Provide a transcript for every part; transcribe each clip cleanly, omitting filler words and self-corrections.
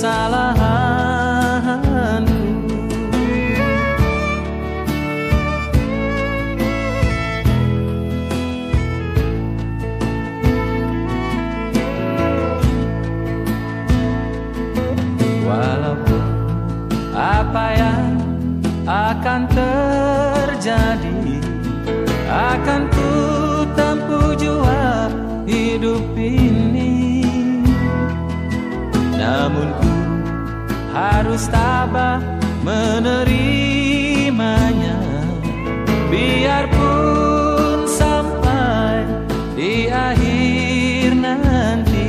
kesalahanku. Walaupun apa yang akan terjadi, akan ku tempuh jua hidup ini. Namun ku harus tabah menerimanya, biarpun sampai di akhir nanti.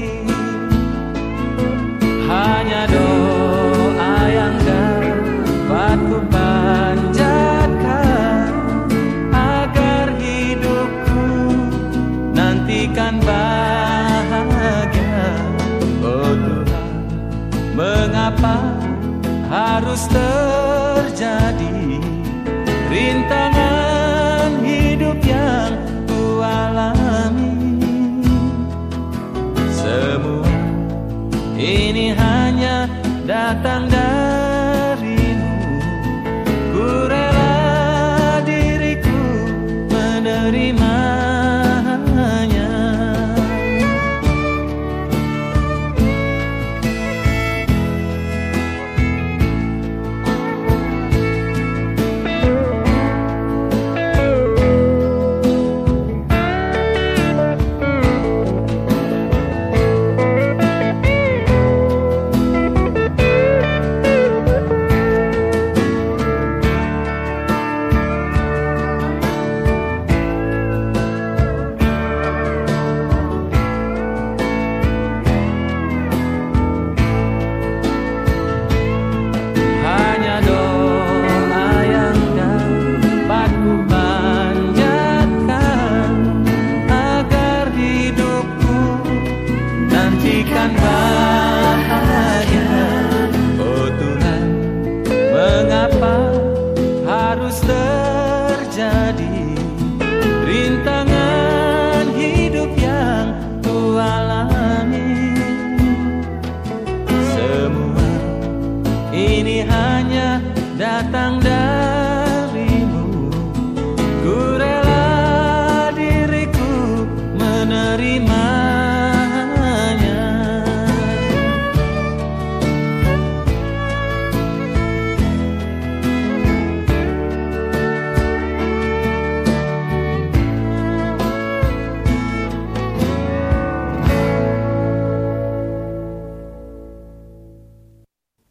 Hanya doa yang dapat ku panjatkan, agar hidupku nantikan bahagia. Oh Tuhan, mengapa harus terjadi rintangan hidup yang ku alami? Semua ini hanya datang dari